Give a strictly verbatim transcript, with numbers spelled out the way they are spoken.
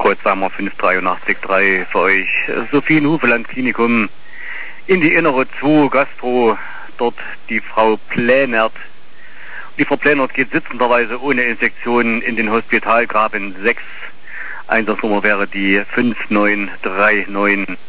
Potsdamer fünf drei acht drei für euch. Sophie Hufeland Klinikum in die innere zwei Gastro, dort die Frau Plänert. Die Frau Plänert geht sitzenderweise ohne Infektion in den Hospitalgraben sechs. Einsatznummer wäre die fünf neun drei neun.